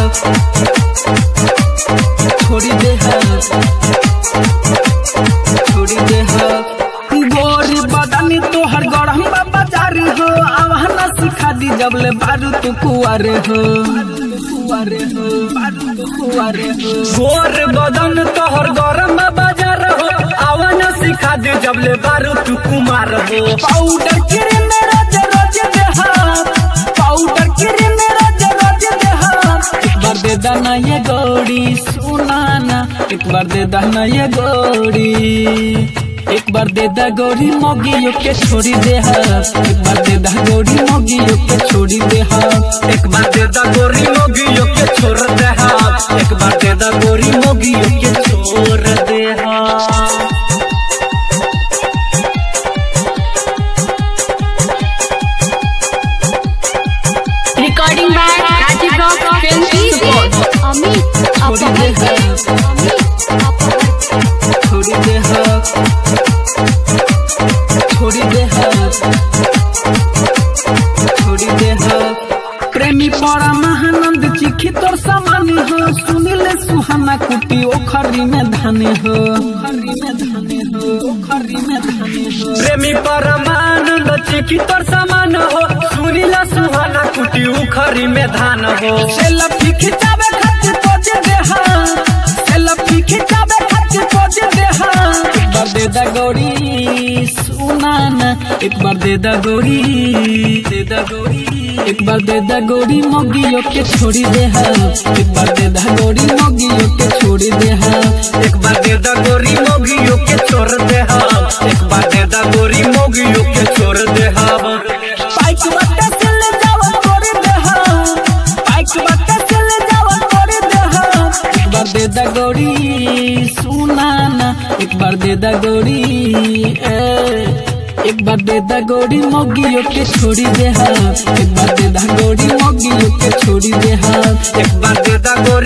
छोड़ी दे छोड़ी दे गोरी बदनी तोहर गरम बाजार हो आवाना सिखा दी जबले बारू तू कुआरे हो गोर बदन तोहर गरम बाजार हो आवाना सिखा दी जबले बारू तू कुमार हो पाउडर किरे मेरा रोज देहा पाउडर किरे मेरा रोज देहा एक बार दे दाना ये गोरी सुनाना एक बार दे दाना ये गोरी एक बार दे दा गोरी मोगियो के छोड़ी दे एक बार दे दा गोरी मोगियो के छोड़ी दे एक बार दे दा गोरी मोगियो के छोड़ दे एक बार दे दा गोरी मोगियो के छोड़ दे recording by Rajiv rock film छोड़ी दे छोड़ी दे छोड़ी दे छोड़ी दे प्रेमी पड़ा महानंद चिखी तोर सामान हो सुनिले सुहाना कुटी ओखरी में धाने हो प्रेमी परमानंद चिखी तोर सामान हो सुनिले सुहाना कुटी ओखरी में धान हो सेल्फी खिंचावे खातिर पोजे दे सेल्फी खिंचावे खातिर पोजे दे एक बार दे दा गोरी सुनाना एक बार दे दा गोरी एक बार दे दा गोरी मोगियो के छोड़ी दे एक बार दे दा गोरी मोगियो के छोड़ी दे एक बार दे दा गोरी मोगियो के छोड़ दे एक बार दे दा गोरी मोगियो के छोड़ दे पाइक बट्टा से ले जावा गोरी दे पाइक बट्टा से ले जावा गोरी दे एक बार दे दा गोरी सुनाना एक बार दे दा गोरी एक बार दे दा गोरी मोगियो के छोड़ी दे एक बार दे दा गोरी मोगियो के छोड़ी दे एक बार दे दा गोरी